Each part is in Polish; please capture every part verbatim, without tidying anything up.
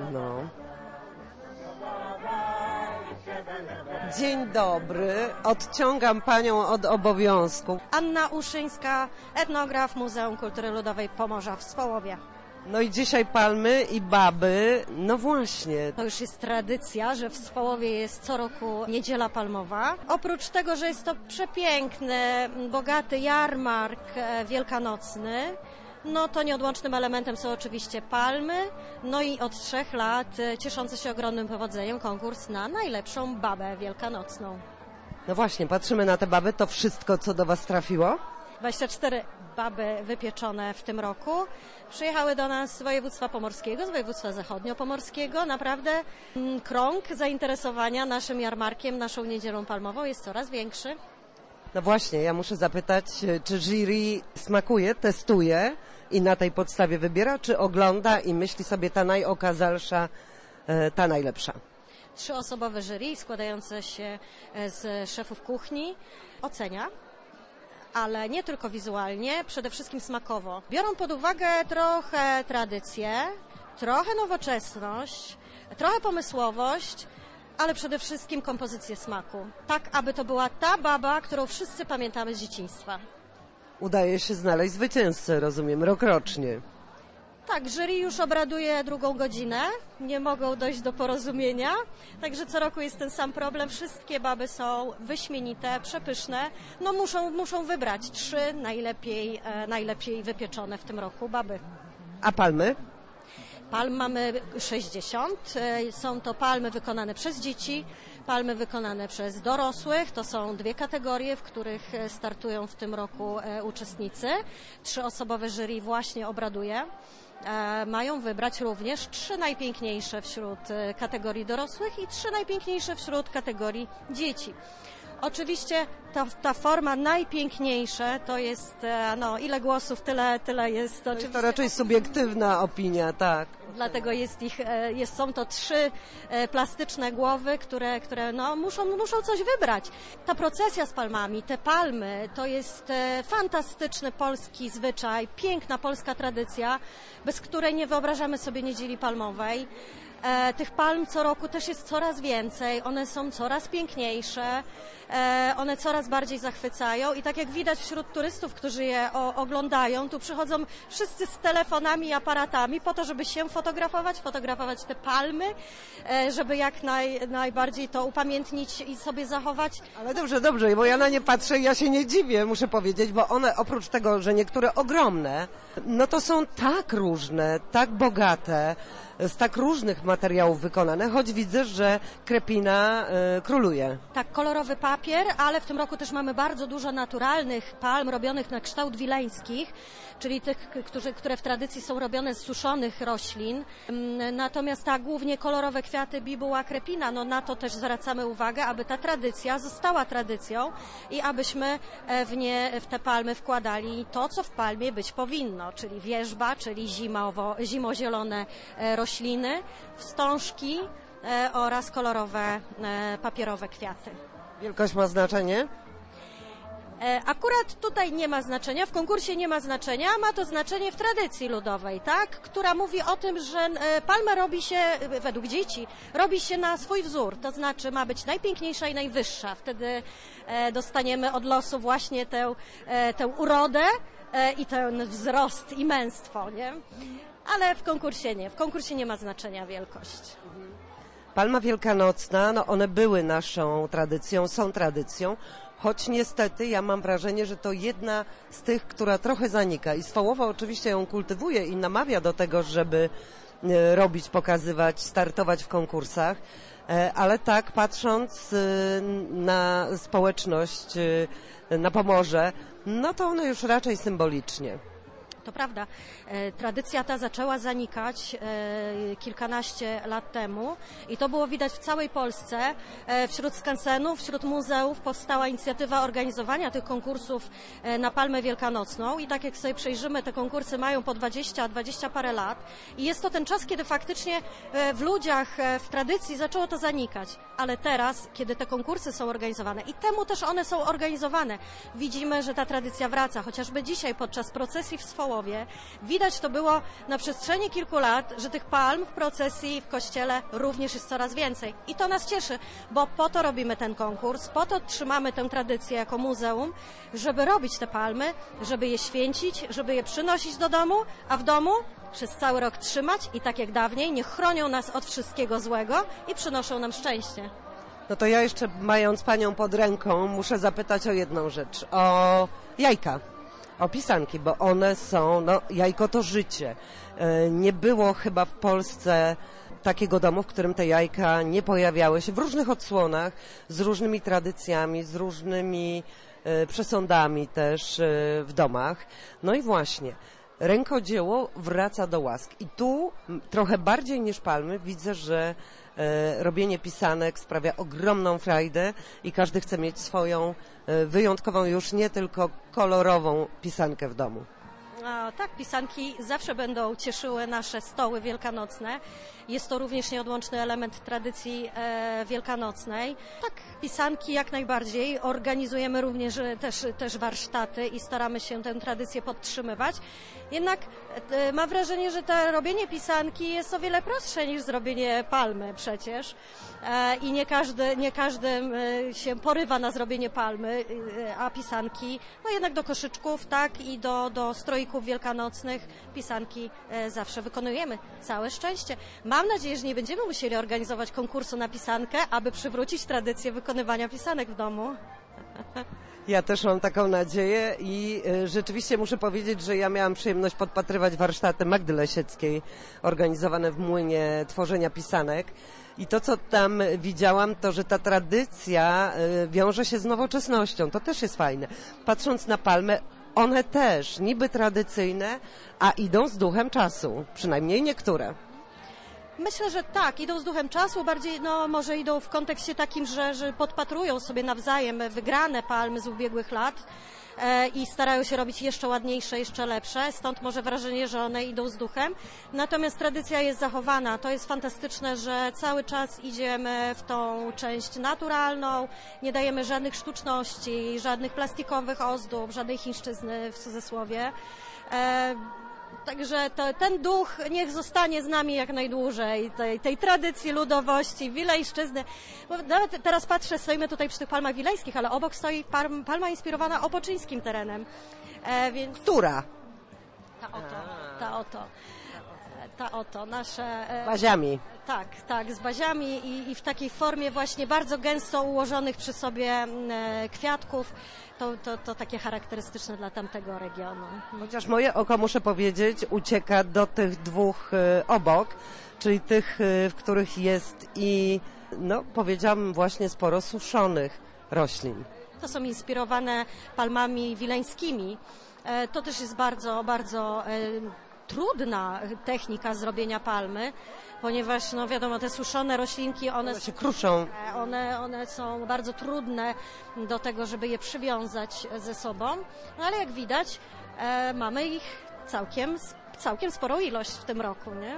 No. Dzień dobry, odciągam panią od obowiązków. Anna Uszyńska, etnograf Muzeum Kultury Ludowej Pomorza w Swołowie. No i dzisiaj palmy i baby, no właśnie. To już jest tradycja, że w Swołowie jest co roku Niedziela Palmowa. Oprócz tego, że jest to przepiękny, bogaty jarmark wielkanocny, no to nieodłącznym elementem są oczywiście palmy, no i od trzech lat cieszący się ogromnym powodzeniem konkurs na najlepszą babę wielkanocną. No właśnie, patrzymy na te baby, to wszystko, co do was trafiło? dwadzieścia cztery baby wypieczone w tym roku. Przyjechały do nas z województwa pomorskiego, z województwa zachodniopomorskiego. Naprawdę mm, krąg zainteresowania naszym jarmarkiem, naszą Niedzielą Palmową jest coraz większy. No właśnie, ja muszę zapytać, czy jury smakuje, testuje i na tej podstawie wybiera, czy ogląda i myśli sobie ta najokazalsza, ta najlepsza? Trzyosobowe jury składające się z szefów kuchni ocenia, ale nie tylko wizualnie, przede wszystkim smakowo. Biorą pod uwagę trochę tradycję, trochę nowoczesność, trochę pomysłowość, ale przede wszystkim kompozycję smaku. Tak, aby to była ta baba, którą wszyscy pamiętamy z dzieciństwa. Udaje się znaleźć zwycięzcę, rozumiem, rokrocznie. Tak, jury już obraduje drugą godzinę, nie mogą dojść do porozumienia, także co roku jest ten sam problem. Wszystkie baby są wyśmienite, przepyszne, no muszą, muszą wybrać trzy najlepiej, e, najlepiej wypieczone w tym roku baby. A palmy? Palm mamy sześćdziesiąt, są to palmy wykonane przez dzieci, palmy wykonane przez dorosłych, to są dwie kategorie, w których startują w tym roku uczestnicy. Trzyosobowe jury właśnie obraduje. Mają wybrać również trzy najpiękniejsze wśród kategorii dorosłych i trzy najpiękniejsze wśród kategorii dzieci. Oczywiście ta, ta forma najpiękniejsze to jest, no ile głosów, tyle, tyle jest. To, jest to raczej subiektywna opinia, tak. Dlatego jest ich, jest, są to trzy plastyczne głowy, które, które no, muszą, muszą coś wybrać. Ta procesja z palmami, te palmy, to jest fantastyczny polski zwyczaj, piękna polska tradycja, bez której nie wyobrażamy sobie Niedzieli Palmowej. E, tych palm co roku też jest coraz więcej, one są coraz piękniejsze, e, one coraz bardziej zachwycają i tak jak widać wśród turystów, którzy je o, oglądają, tu przychodzą wszyscy z telefonami i aparatami po to, żeby się fotografować, fotografować te palmy, e, żeby jak naj, najbardziej to upamiętnić i sobie zachować. Ale dobrze, dobrze, bo ja na nie patrzę i ja się nie dziwię, muszę powiedzieć, bo one oprócz tego, że niektóre ogromne, no to są tak różne, tak bogate, z tak różnych materiałów wykonane, choć widzę, że krepina y, króluje. Tak, kolorowy papier, ale w tym roku też mamy bardzo dużo naturalnych palm robionych na kształt wileńskich, czyli tych, którzy, które w tradycji są robione z suszonych roślin. Natomiast tak, głównie kolorowe kwiaty, bibuła, krepina, no na to też zwracamy uwagę, aby ta tradycja została tradycją i abyśmy w nie, w te palmy wkładali to, co w palmie być powinno, czyli wierzba, czyli zimowo, zimozielone rośliny, wstążki e, oraz kolorowe e, papierowe kwiaty. Wielkość ma znaczenie? E, akurat tutaj nie ma znaczenia, w konkursie nie ma znaczenia, ma to znaczenie w tradycji ludowej, tak, która mówi o tym, że e, palma robi się, e, według dzieci, robi się na swój wzór, to znaczy ma być najpiękniejsza i najwyższa. Wtedy e, dostaniemy od losu właśnie tę, e, tę urodę e, i ten wzrost i męstwo, nie? Ale w konkursie nie. W konkursie nie ma znaczenia wielkość. Palma wielkanocna, no one były naszą tradycją, są tradycją, choć niestety ja mam wrażenie, że to jedna z tych, która trochę zanika. I Swołowo oczywiście ją kultywuje i namawia do tego, żeby robić, pokazywać, startować w konkursach, ale tak patrząc na społeczność, na Pomorze, no to one już raczej symbolicznie. To prawda. E, tradycja ta zaczęła zanikać e, kilkanaście lat temu i to było widać w całej Polsce. E, wśród skansenów, wśród muzeów powstała inicjatywa organizowania tych konkursów e, na Palmę Wielkanocną i tak jak sobie przejrzymy, te konkursy mają po dwadzieścia, dwadzieścia parę lat i jest to ten czas, kiedy faktycznie e, w ludziach, e, w tradycji zaczęło to zanikać. Ale teraz, kiedy te konkursy są organizowane i temu też one są organizowane, widzimy, że ta tradycja wraca. Chociażby dzisiaj podczas procesji w Swołowie Czesławowie. Widać to było na przestrzeni kilku lat, że tych palm w procesji w kościele również jest coraz więcej. I to nas cieszy, bo po to robimy ten konkurs, po to trzymamy tę tradycję jako muzeum, żeby robić te palmy, żeby je święcić, żeby je przynosić do domu, a w domu przez cały rok trzymać i tak jak dawniej, niech chronią nas od wszystkiego złego i przynoszą nam szczęście. No to ja jeszcze, mając panią pod ręką, muszę zapytać o jedną rzecz, o jajka, o pisanki, bo one są, no jajko to życie. Nie było chyba w Polsce takiego domu, w którym te jajka nie pojawiały się w różnych odsłonach, z różnymi tradycjami, z różnymi przesądami też w domach. No i właśnie, rękodzieło wraca do łask. I tu trochę bardziej niż palmy widzę, że e, robienie pisanek sprawia ogromną frajdę i każdy chce mieć swoją e, wyjątkową, już nie tylko kolorową pisankę w domu. A, tak, pisanki zawsze będą cieszyły nasze stoły wielkanocne. Jest to również nieodłączny element tradycji e, wielkanocnej. Tak, pisanki jak najbardziej. Organizujemy również też, też warsztaty i staramy się tę tradycję podtrzymywać. Jednak e, mam wrażenie, że to robienie pisanki jest o wiele prostsze niż zrobienie palmy przecież. E, I nie każdy, nie każdy e, się porywa na zrobienie palmy, e, a pisanki, no jednak do koszyczków, tak, i do, do stroików wielkanocnych pisanki e, zawsze wykonujemy. Całe szczęście. Mam nadzieję, że nie będziemy musieli organizować konkursu na pisankę, aby przywrócić tradycję wykonywania pisanek w domu. Ja też mam taką nadzieję i y, rzeczywiście muszę powiedzieć, że ja miałam przyjemność podpatrywać warsztaty Magdy Lesieckiej organizowane w Młynie tworzenia pisanek i to, co tam widziałam, to, że ta tradycja y, wiąże się z nowoczesnością. To też jest fajne. Patrząc na palmę, one też niby tradycyjne, a idą z duchem czasu, przynajmniej niektóre. Myślę, że tak, idą z duchem czasu, bardziej no może idą w kontekście takim, że, że podpatrują sobie nawzajem wygrane palmy z ubiegłych lat e, i starają się robić jeszcze ładniejsze, jeszcze lepsze, stąd może wrażenie, że one idą z duchem. Natomiast tradycja jest zachowana, to jest fantastyczne, że cały czas idziemy w tą część naturalną, nie dajemy żadnych sztuczności, żadnych plastikowych ozdób, żadnej chińszczyzny w cudzysłowie. E, Także to, ten duch niech zostanie z nami jak najdłużej, tej, tej tradycji, ludowości, wilejszczyzny. Bo nawet teraz patrzę, stoimy tutaj przy tych palmach wilejskich, ale obok stoi palm, palma inspirowana opoczyńskim terenem. E, więc... Która? Ta oto, ta oto, ta oto, nasze... E, baziami. Tak, tak, z baziami i, i w takiej formie właśnie bardzo gęsto ułożonych przy sobie e, kwiatków. To, to, to takie charakterystyczne dla tamtego regionu. Chociaż moje oko, muszę powiedzieć, ucieka do tych dwóch y, obok, czyli tych, y, w których jest i, no powiedziałabym właśnie sporo suszonych roślin. To są inspirowane palmami wileńskimi. E, to też jest bardzo, bardzo e, trudna technika zrobienia palmy, ponieważ, no wiadomo, te suszone roślinki, one, one się kruszą. One, one są bardzo trudne do tego, żeby je przywiązać ze sobą, no ale jak widać, e, mamy ich całkiem, całkiem sporą ilość w tym roku, nie?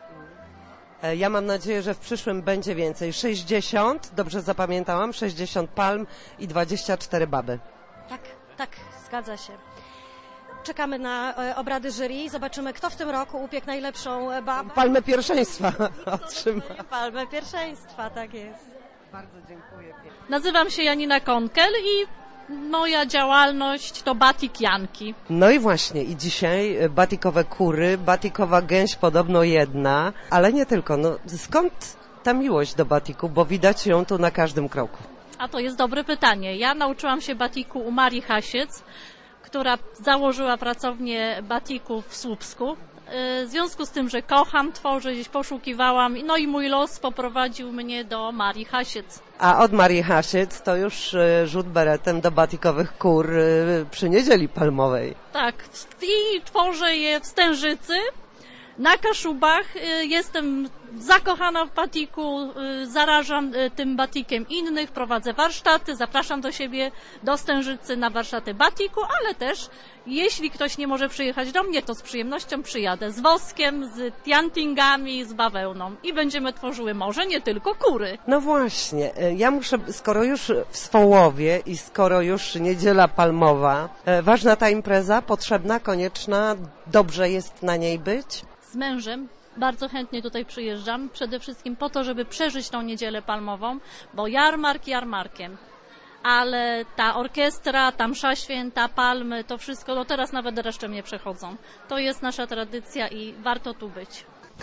Ja mam nadzieję, że w przyszłym będzie więcej. sześćdziesiąt, dobrze zapamiętałam, sześćdziesiąt palm i dwadzieścia cztery baby. Tak, tak, zgadza się. Czekamy na e, obrady jury, zobaczymy, kto w tym roku upiekł najlepszą babę. Palmę pierwszeństwa otrzyma. Palmę pierwszeństwa, tak jest. Bardzo dziękuję. Nazywam się Janina Konkel i moja działalność to batik Janki. No i właśnie, i dzisiaj batikowe kury, batikowa gęś podobno jedna, ale nie tylko. No, skąd ta miłość do batiku, bo widać ją tu na każdym kroku? A to jest dobre pytanie. Ja nauczyłam się batiku u Marii Hasiec, która założyła pracownię batików w Słupsku. W związku z tym, że kocham, tworzę, gdzieś poszukiwałam, no i mój los poprowadził mnie do Marii Hasiec. A od Marii Hasiec to już rzut beretem do batikowych kur przy Niedzieli Palmowej. Tak, i tworzę je w Stężycy, na Kaszubach. Jestem zakochana w batiku, zarażam tym batikiem innych, prowadzę warsztaty, zapraszam do siebie do Stężycy na warsztaty batiku, ale też jeśli ktoś nie może przyjechać do mnie, to z przyjemnością przyjadę z woskiem, z tiantingami, z bawełną i będziemy tworzyły może nie tylko kury. No właśnie, ja muszę, skoro już w Swołowie i skoro już Niedziela Palmowa, ważna ta impreza, potrzebna, konieczna, dobrze jest na niej być? Z mężem bardzo chętnie tutaj przyjeżdżam, przede wszystkim po to, żeby przeżyć tą Niedzielę Palmową, bo jarmark jarmarkiem, ale ta orkiestra, ta msza święta, palmy, to wszystko, no teraz nawet dreszcze mnie przechodzą. To jest nasza tradycja i warto tu być.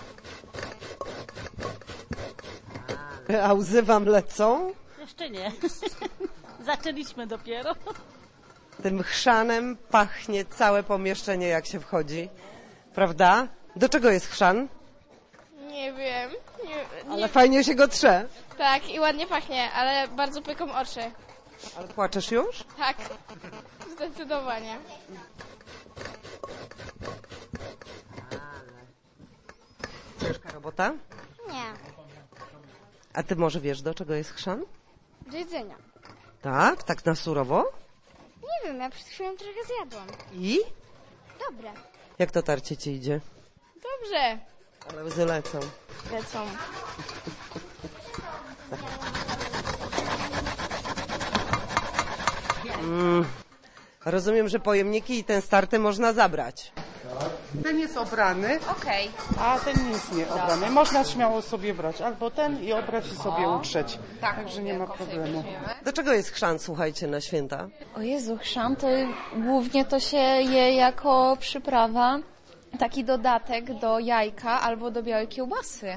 A łzy wam lecą? Jeszcze nie. Zaczęliśmy dopiero. Tym chrzanem pachnie całe pomieszczenie, jak się wchodzi. Prawda? Do czego jest chrzan? Nie wiem. Nie, nie... Ale fajnie się go trze. Tak, i ładnie pachnie, ale bardzo pyką oczy. Ale płaczesz już? Tak, zdecydowanie. Ciężka robota? Nie. A ty może wiesz, do czego jest chrzan? Do jedzenia. Tak? Tak na surowo? Nie wiem, ja przed chwilą trochę zjadłam. I? Dobre. Jak to tarcie ci idzie? Dobrze. Ale łzy lecą. Lecą. Mm. Rozumiem, że pojemniki i ten starty można zabrać. Ten jest obrany, Okej. a ten jest nie obrany. Można śmiało sobie brać albo ten i obrać i sobie utrzeć. Także nie ma problemu. Do czego jest chrzan, słuchajcie, na święta? O Jezu, chrzan to głównie to się je jako przyprawa, taki dodatek do jajka albo do białej kiełbasy.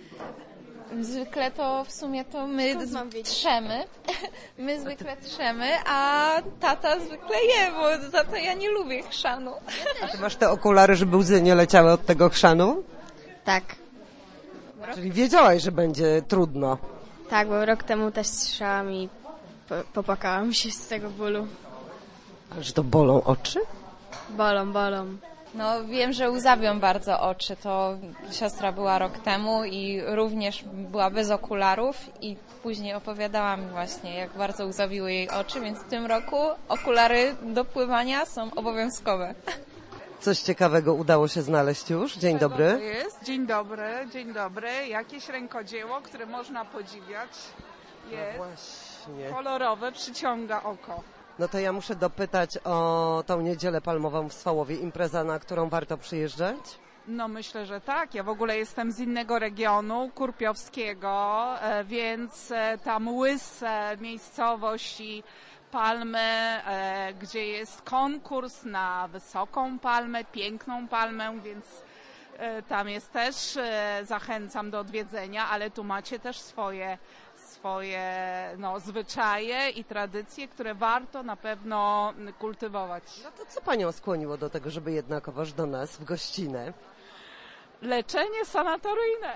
Zwykle to w sumie to my trzemy, my zwykle trzemy, a tata zwykle je, bo za to ja nie lubię chrzanu. A ty masz te okulary, żeby łzy nie leciały od tego chrzanu? Tak. Czyli wiedziałaś, że będzie trudno. Tak, bo rok temu też słyszałam i po, popłakałam się z tego bólu. Ale że to bolą oczy? Bolą, bolą. No wiem, że łzawią bardzo oczy, to siostra była rok temu i również była bez okularów i później opowiadała mi właśnie, jak bardzo łzawiły jej oczy, więc w tym roku okulary do pływania są obowiązkowe. Coś ciekawego udało się znaleźć już. Dzień To dobry. jest. Dzień dobry, dzień dobry. Jakieś rękodzieło, które można podziwiać. Jest Właśnie. kolorowe, przyciąga oko. No to ja muszę dopytać o tą Niedzielę Palmową w Swołowie. Impreza, na którą warto przyjeżdżać? No myślę, że tak. Ja w ogóle jestem z innego regionu, kurpiowskiego, e, więc e, tam Łyse, miejscowość i palmy, e, gdzie jest konkurs na wysoką palmę, piękną palmę, więc e, tam jest też, e, zachęcam do odwiedzenia, ale tu macie też swoje swoje no, zwyczaje i tradycje, które warto na pewno kultywować. No to co panią skłoniło do tego, żeby jednakowoż do nas w gościnę? Leczenie sanatoryjne.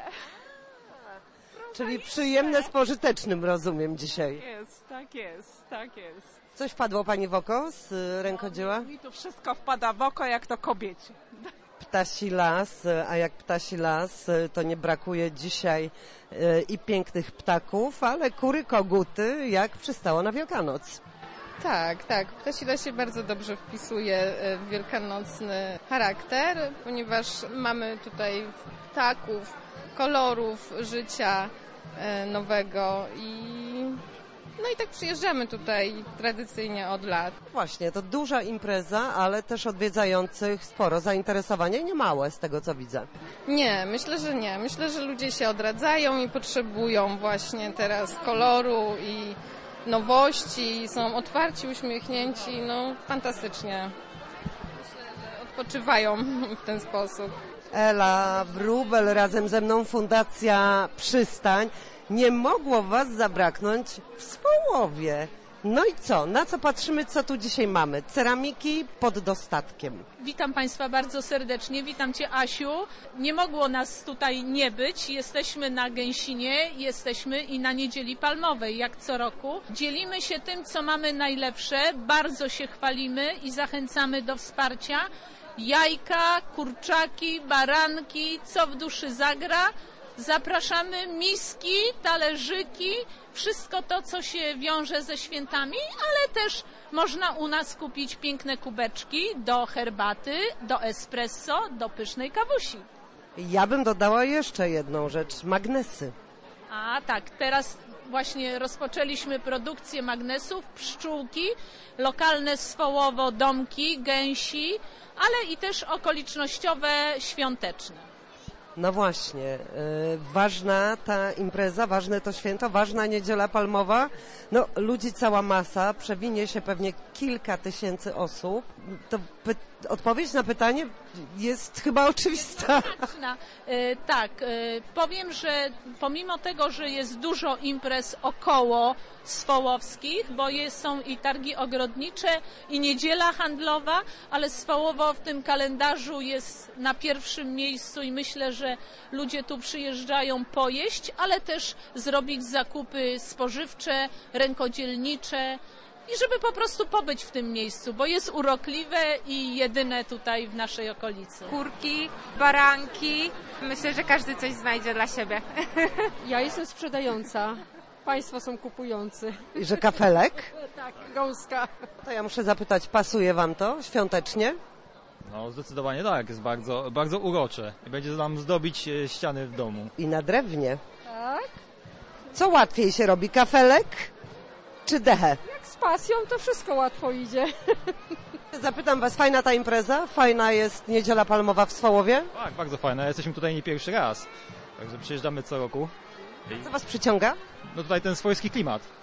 Czyli przyjemne z pożytecznym, rozumiem, dzisiaj. Tak jest, tak jest, tak jest. Coś wpadło pani w oko z y, rękodzieła? Mi tu wszystko wpada w oko, jak to kobiecie. Ptasi las, a jak ptasi las, to nie brakuje dzisiaj y, i pięknych ptaków, ale kury, koguty, jak przystało na Wielkanoc. Tak, tak. Ptasila się bardzo dobrze wpisuje w wielkanocny charakter, ponieważ mamy tutaj ptaków, kolorów życia nowego i no i tak przyjeżdżamy tutaj tradycyjnie od lat. Właśnie, to duża impreza, ale też odwiedzających sporo, zainteresowanie niemałe z tego, co widzę. Nie, myślę, że nie. Myślę, że ludzie się odradzają i potrzebują właśnie teraz koloru i nowości, są otwarci, uśmiechnięci, no fantastycznie. Myślę, że odpoczywają w ten sposób. Ela Wróbel, razem ze mną Fundacja Przystań. Nie mogło was zabraknąć w Swołowie. No i co? Na co patrzymy, co tu dzisiaj mamy? Ceramiki pod dostatkiem. Witam Państwa bardzo serdecznie, witam Cię Asiu. Nie mogło nas tutaj nie być, jesteśmy na Gęsinie, jesteśmy i na Niedzieli Palmowej, jak co roku. Dzielimy się tym, co mamy najlepsze, bardzo się chwalimy i zachęcamy do wsparcia. Jajka, kurczaki, baranki, co w duszy zagra. Zapraszamy miski, talerzyki, wszystko to, co się wiąże ze świętami, ale też można u nas kupić piękne kubeczki do herbaty, do espresso, do pysznej kawusi. Ja bym dodała jeszcze jedną rzecz, magnesy. A tak, teraz właśnie rozpoczęliśmy produkcję magnesów, pszczółki, lokalne swołowo domki, gęsi, ale i też okolicznościowe świąteczne. No właśnie, y, ważna ta impreza, ważne to święto, ważna Niedziela Palmowa. No, ludzi cała masa, przewinie się pewnie kilka tysięcy osób. To py- odpowiedź na pytanie jest chyba oczywista. Y, tak, y, powiem, że pomimo tego, że jest dużo imprez około swołowskich, bo jest, są i targi ogrodnicze, i niedziela handlowa, ale Swołowo w tym kalendarzu jest na pierwszym miejscu i myślę, że ludzie tu przyjeżdżają pojeść, ale też zrobić zakupy spożywcze, rękodzielnicze i żeby po prostu pobyć w tym miejscu, bo jest urokliwe i jedyne tutaj w naszej okolicy. Kurki, baranki. Myślę, że każdy coś znajdzie dla siebie. Ja jestem sprzedająca. Państwo są kupujący. I że kafelek? Tak, gąska. To ja muszę zapytać, pasuje wam to świątecznie? No zdecydowanie tak, jest bardzo, bardzo urocze. Będzie nam zdobić e, ściany w domu. I na drewnie. Tak. Co łatwiej się robi, kafelek czy dechę? Jak z pasją, to wszystko łatwo idzie. Zapytam was, fajna ta impreza? Fajna jest Niedziela Palmowa w Swołowie? Tak, bardzo fajne. Jesteśmy tutaj nie pierwszy raz. Także przyjeżdżamy co roku. Co was przyciąga? No tutaj ten swojski klimat.